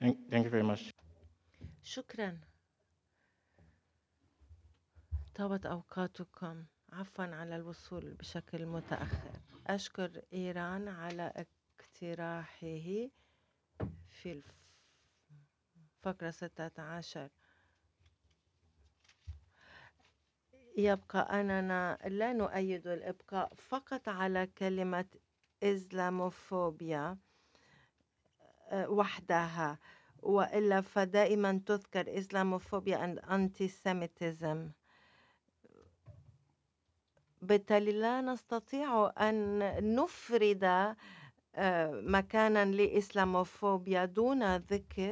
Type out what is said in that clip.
Thank you very much. شكرا. طابت أوقاتكم. عفوا على الوصول بشكل متأخر. أشكر إيران على اقتراحه في الفقرة 16. يبقى أننا لا نؤيد الإبقاء فقط على كلمة إسلاموفوبيا وحدها، وإلا فدائما تذكر إسلاموفوبيا and anti-Semitism. بالتالي لا نستطيع أن نفرد مكانا لإسلاموفوبيا دون ذكر